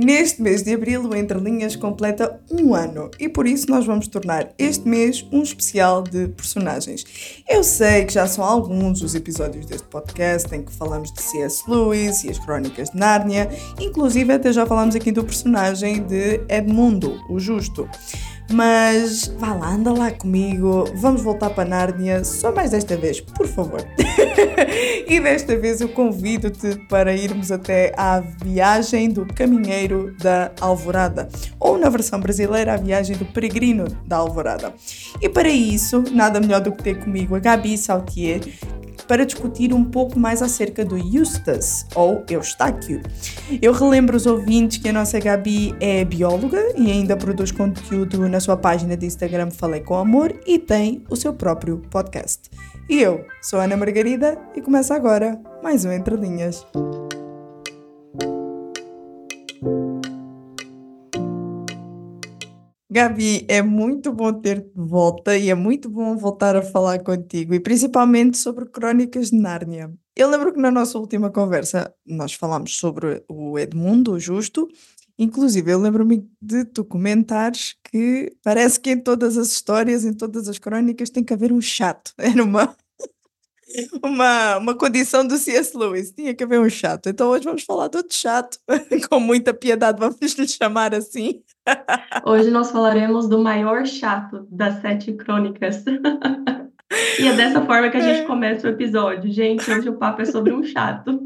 Neste mês de abril, o Entre Linhas completa um ano e por isso nós vamos tornar este mês um especial de personagens. Eu sei que já são alguns os episódios deste podcast em que falamos de C.S. Lewis e as Crónicas de Nárnia, inclusive até já falámos aqui do personagem de Edmundo, o Justo. Mas vá lá, anda lá comigo, vamos voltar para Nárnia, só mais desta vez, por favor. E desta vez eu convido-te para irmos até à Viagem do Caminheiro da Alvorada, ou na versão brasileira, a Viagem do Peregrino da Alvorada. E para isso, nada melhor do que ter comigo a Gabi Saltier, para discutir um pouco mais acerca do Eustace, ou Eustáquio. Eu relembro os ouvintes que a nossa Gabi é bióloga e ainda produz conteúdo na sua página de Instagram Falei com Amor e tem o seu próprio podcast. E eu sou a Ana Margarida e começa agora mais um Entre Linhas. Gabi, é muito bom ter-te de volta e é muito bom voltar a falar contigo e principalmente sobre Crónicas de Nárnia. Eu lembro que na nossa última conversa nós falámos sobre o Edmundo, o Justo, inclusive eu lembro-me de tu comentares que parece que em todas as histórias, em todas as crónicas tem que haver um chato. Era uma condição do C.S. Lewis, tinha que haver um chato. Então hoje vamos falar de outro chato, com muita piedade vamos lhe chamar assim. Hoje nós falaremos do maior chato das 7 crônicas. E é dessa forma que a gente começa o episódio. Gente, hoje o papo é sobre um chato.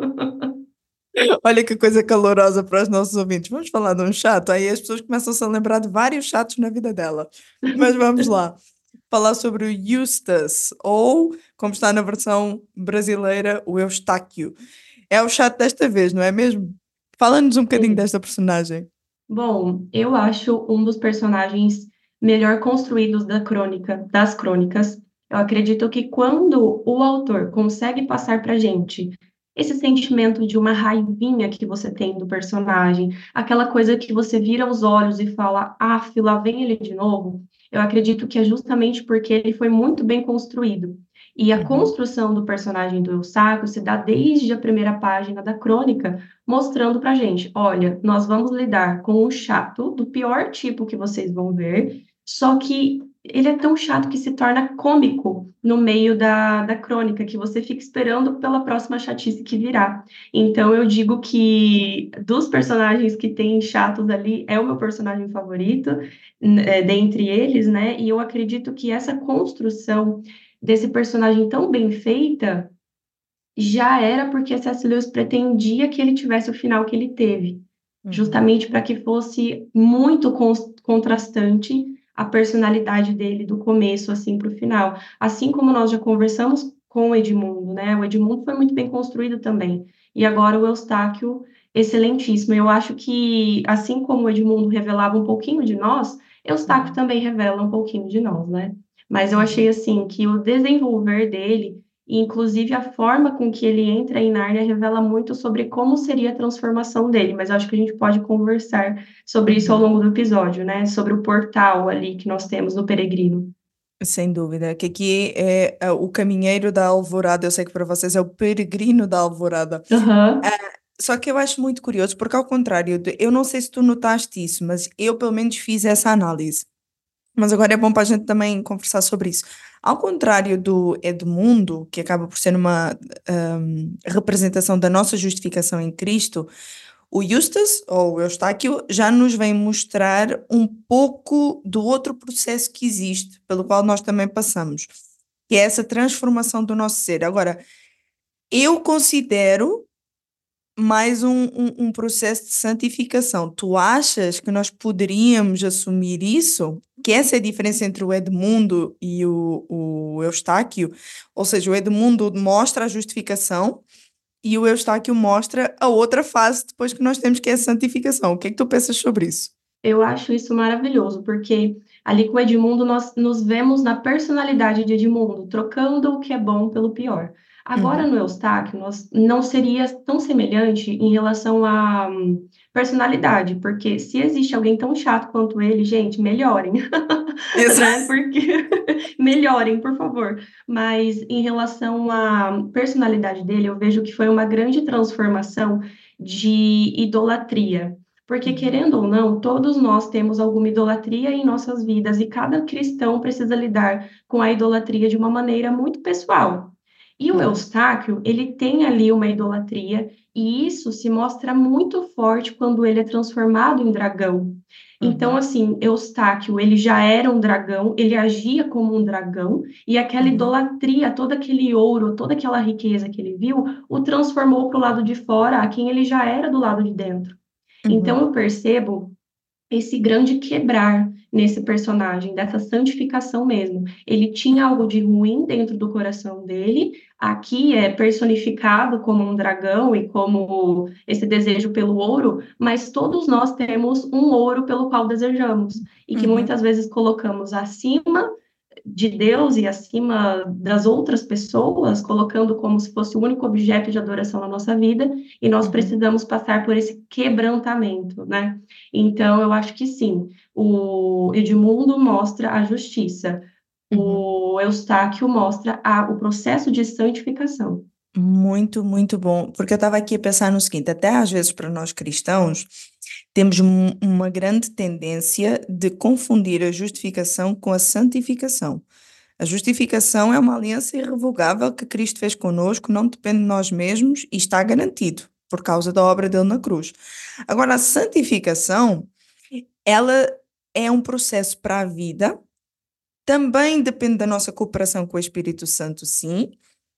Olha que coisa calorosa para os nossos ouvintes. Vamos falar de um chato? Aí as pessoas começam-se a lembrar de vários chatos na vida dela. Mas vamos lá. Falar sobre o Eustace, ou, como está na versão brasileira, o Eustáquio. É o chato desta vez, não é mesmo? Fala-nos um bocadinho Sim. desta personagem. Bom, eu acho um dos personagens melhor construídos das crônicas. Eu acredito que quando o autor consegue passar para gente esse sentimento de uma raivinha que você tem do personagem, aquela coisa que você vira os olhos e fala, lá vem ele de novo, eu acredito que é justamente porque ele foi muito bem construído. E a Uhum. construção do personagem do Eustáquio se dá desde a primeira página da crônica, mostrando pra gente, olha, nós vamos lidar com um chato do pior tipo que vocês vão ver, só que ele é tão chato que se torna cômico no meio da crônica, que você fica esperando pela próxima chatice que virá. Então eu digo que dos personagens que tem chatos ali, é o meu personagem favorito, dentre eles, né? E eu acredito que essa construção desse personagem tão bem feita já era porque C.S. Lewis pretendia que ele tivesse o final que ele teve, Uhum. justamente para que fosse muito contrastante a personalidade dele do começo assim para o final. Assim como nós já conversamos com o Edmundo, né? O Edmundo foi muito bem construído também. E agora o Eustáquio, excelentíssimo. Eu acho que, assim como o Edmundo revelava um pouquinho de nós, Eustáquio Uhum. também revela um pouquinho de nós, né? Mas eu achei Uhum. assim que o desenvolver dele e, inclusive, a forma com que ele entra em Nárnia revela muito sobre como seria a transformação dele, mas eu acho que a gente pode conversar sobre isso ao Uhum. longo do episódio, né? Sobre o portal ali que nós temos no Peregrino. Sem dúvida, que aqui é o caminheiro da Alvorada, eu sei que para vocês é o peregrino da Alvorada. Ah, Aham. só que eu acho muito curioso, porque ao contrário, eu não sei se tu notaste isso, mas eu pelo menos fiz essa análise. Mas agora é bom para a gente também conversar sobre isso. Ao contrário do Edmundo, que acaba por ser uma representação da nossa justificação em Cristo, o Eustace, ou o Eustáquio, já nos vem mostrar um pouco do outro processo que existe, pelo qual nós também passamos, que é essa transformação do nosso ser. Agora, eu considero mais um processo de santificação. Tu achas que nós poderíamos assumir isso? Que essa é a diferença entre o Edmundo e o Eustáquio? Ou seja, o Edmundo mostra a justificação e o Eustáquio mostra a outra fase depois que nós temos, que é a santificação. O que é que tu pensas sobre isso? Eu acho isso maravilhoso, porque ali com o Edmundo nós nos vemos na personalidade de Edmundo, trocando o que é bom pelo pior. Agora Uhum. no Eustáquio, nós não seria tão semelhante em relação à personalidade, porque se existe alguém tão chato quanto ele, gente, melhorem, né? Exato. Porque melhorem, por favor. Mas em relação à personalidade dele, eu vejo que foi uma grande transformação de idolatria. Porque, Uhum. querendo ou não, todos nós temos alguma idolatria em nossas vidas e cada cristão precisa lidar com a idolatria de uma maneira muito pessoal. E o Uhum. Eustáquio, ele tem ali uma idolatria, e isso se mostra muito forte quando ele é transformado em dragão. Então, Uhum. assim, Eustáquio, ele já era um dragão, ele agia como um dragão, e aquela Uhum. idolatria, todo aquele ouro, toda aquela riqueza que ele viu, o transformou para o lado de fora, a quem ele já era do lado de dentro. Então, Uhum. eu percebo esse grande quebrar nesse personagem, dessa santificação mesmo. Ele tinha algo de ruim dentro do coração dele, aqui é personificado como um dragão e como esse desejo pelo ouro, mas todos nós temos um ouro pelo qual desejamos e que Uhum. muitas vezes colocamos acima de Deus e acima das outras pessoas, colocando como se fosse o único objeto de adoração na nossa vida, e nós Uhum. precisamos passar por esse quebrantamento, né? Então, eu acho que sim, o Edmundo mostra a justiça, Uhum. o Eustáquio mostra o processo de santificação. Muito, muito bom. Porque eu estava aqui a pensar no seguinte: até às vezes para nós cristãos, temos uma grande tendência de confundir a justificação com a santificação. A justificação é uma aliança irrevogável que Cristo fez conosco, não depende de nós mesmos e está garantido por causa da obra dele na cruz. Agora, a santificação, ela é um processo para a vida, também depende da nossa cooperação com o Espírito Santo, sim,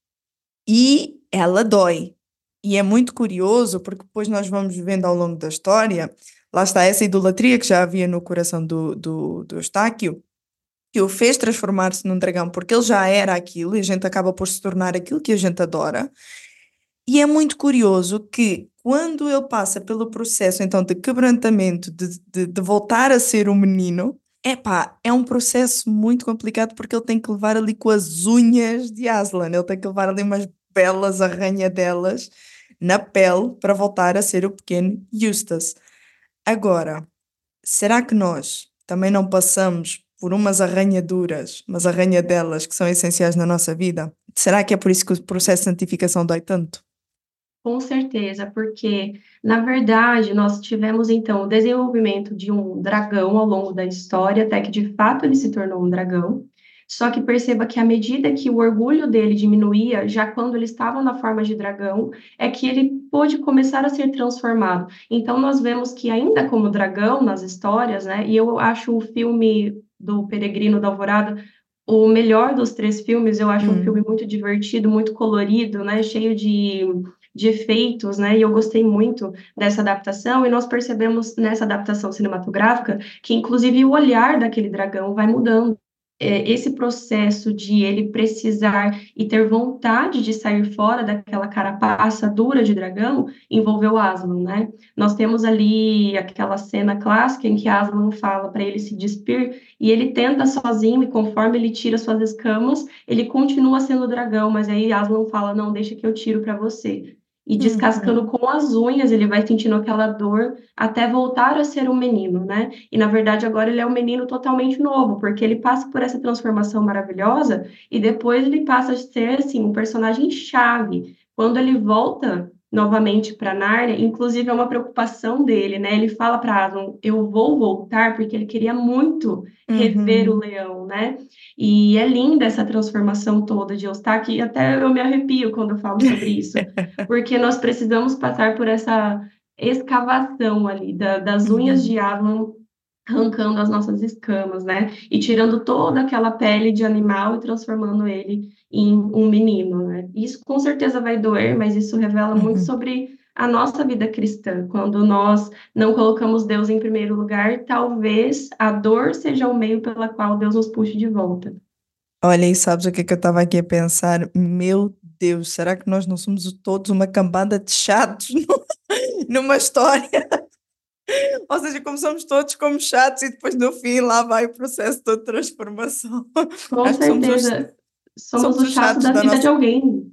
e ela dói. E é muito curioso porque depois nós vamos vendo ao longo da história, lá está essa idolatria que já havia no coração do Eustáquio, que o fez transformar-se num dragão, porque ele já era aquilo e a gente acaba por se tornar aquilo que a gente adora. E é muito curioso que quando ele passa pelo processo então de quebrantamento, de voltar a ser um menino, epá, é um processo muito complicado porque ele tem que levar ali com as unhas de Aslan, ele tem que levar ali umas belas arranhadelas na pele para voltar a ser o pequeno Eustace. Agora, será que nós também não passamos por umas arranhaduras, umas arranhadelas que são essenciais na nossa vida? Será que é por isso que o processo de santificação dói tanto? Com certeza, porque, na verdade, nós tivemos, então, o desenvolvimento de um dragão ao longo da história, até que, de fato, ele se tornou um dragão. Só que perceba que, à medida que o orgulho dele diminuía, já quando ele estava na forma de dragão, é que ele pôde começar a ser transformado. Então, nós vemos que, ainda como dragão nas histórias, né, e eu acho o filme do Peregrino da Alvorada o melhor dos três filmes. Eu acho um filme Hum. muito divertido, muito colorido, né, cheio de efeitos, né? E eu gostei muito dessa adaptação, e nós percebemos nessa adaptação cinematográfica que, inclusive, o olhar daquele dragão vai mudando. Esse processo de ele precisar e ter vontade de sair fora daquela carapaça dura de dragão envolveu Aslan, né? Nós temos ali aquela cena clássica em que Aslan fala para ele se despir e ele tenta sozinho, e conforme ele tira suas escamas, ele continua sendo dragão, mas aí Aslan fala: não, deixa que eu tiro para você. E Uhum. descascando com as unhas, ele vai sentindo aquela dor até voltar a ser um menino, né? E na verdade agora ele é um menino totalmente novo, porque ele passa por essa transformação maravilhosa e depois ele passa a ser assim um personagem chave. Quando ele volta novamente para Nárnia, inclusive é uma preocupação dele, né? Ele fala para Aslan: eu vou voltar, porque ele queria muito rever o Uhum. leão, né? E é linda essa transformação toda de Eustáquio, e até eu me arrepio quando eu falo sobre isso, porque nós precisamos passar por essa escavação ali das unhas Uhum. de Aslan, arrancando as nossas escamas, né? E tirando toda aquela pele de animal e transformando ele em um menino, né? Isso com certeza vai doer, mas isso revela muito Uhum. sobre a nossa vida cristã. Quando nós não colocamos Deus em primeiro lugar, talvez a dor seja o meio pela qual Deus nos puxe de volta. Olha, e sabes o que é que eu estava aqui a pensar? Meu Deus, será que nós não somos todos uma cambada de chatos numa história? Ou seja, como somos todos como chatos e depois no fim lá vai o processo de transformação. Com Acho que certeza, somos somos o os chato chatos da da vida de nossa. alguém.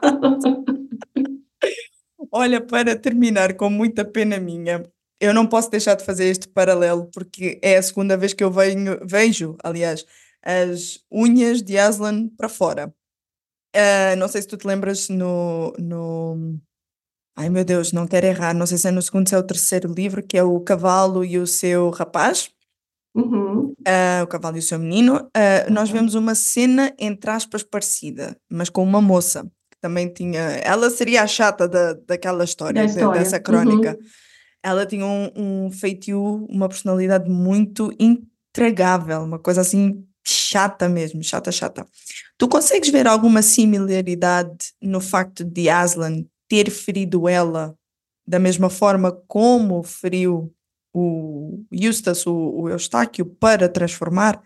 Olha, para terminar com muita pena minha, eu não posso deixar de fazer este paralelo porque é a segunda vez que eu vejo, aliás, as unhas de Aslan para fora. Não sei se tu te lembras Ai meu Deus, não quero errar, não sei se é no segundo, se é o terceiro livro, que é O Cavalo e o Seu Rapaz, Uhum. O Cavalo e o Seu Menino. Nós vemos uma cena, entre aspas, parecida, mas com uma moça, que também tinha. Ela seria a chata daquela Da história, história. dessa crónica. Uhum. Ela tinha um feitio, uma personalidade muito intragável, uma coisa assim chata mesmo, chata, chata. Tu consegues ver alguma similaridade no facto de Aslan ter ferido ela da mesma forma como feriu o Eustace, o Eustáquio, para transformar?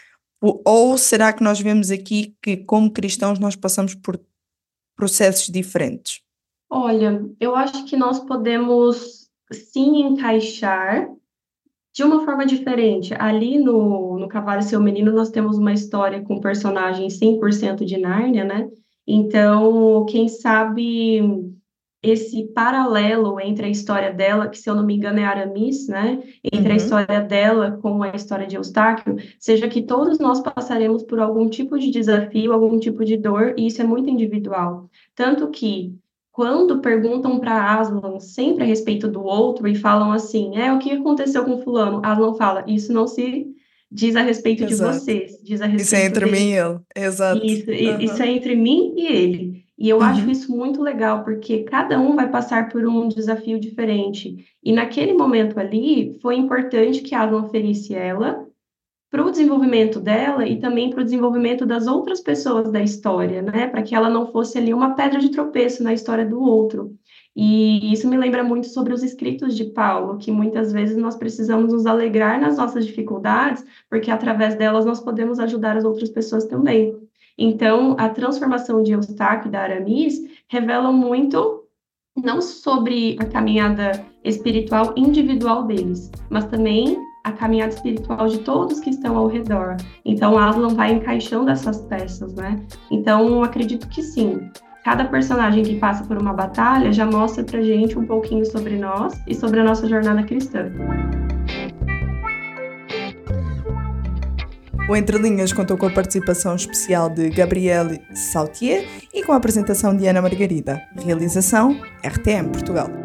Ou será que nós vemos aqui que, como cristãos, nós passamos por processos diferentes? Olha, eu acho que nós podemos sim encaixar de uma forma diferente. Ali no Cavalo e Seu Menino, nós temos uma história com personagens 100% de Nárnia, né? Então, quem sabe esse paralelo entre a história dela, que se eu não me engano é Aramis, né? Entre a Uhum, história dela com a história de Eustáquio, seja que todos nós passaremos por algum tipo de desafio, algum tipo de dor, e isso é muito individual. Tanto que, quando perguntam para Aslan sempre a respeito do outro e falam assim, o que aconteceu com fulano? Aslan fala, isso não se diz a respeito de exato. vocês, diz a Isso é respeito entre mim dele. e ele. Exato. Isso Aham. é entre mim e ele. E eu acho Uhum. isso muito legal, porque cada um vai passar por um desafio diferente. E naquele momento ali, foi importante que Aslan ferisse ela para o desenvolvimento dela e também para o desenvolvimento das outras pessoas da história, né? Para que ela não fosse ali uma pedra de tropeço na história do outro. E isso me lembra muito sobre os escritos de Paulo, que muitas vezes nós precisamos nos alegrar nas nossas dificuldades, porque através delas nós podemos ajudar as outras pessoas também. Então, a transformação de Eustáquio e da Aramis revelam muito não sobre a caminhada espiritual individual deles, mas também a caminhada espiritual de todos que estão ao redor. Então, Aslan vai encaixando essas peças, né? Então, acredito que sim. Cada personagem que passa por uma batalha já mostra pra gente um pouquinho sobre nós e sobre a nossa jornada cristã. O Entre Linhas contou com a participação especial de Gabrielle Sautier e com a apresentação de Ana Margarida. Realização RTM Portugal.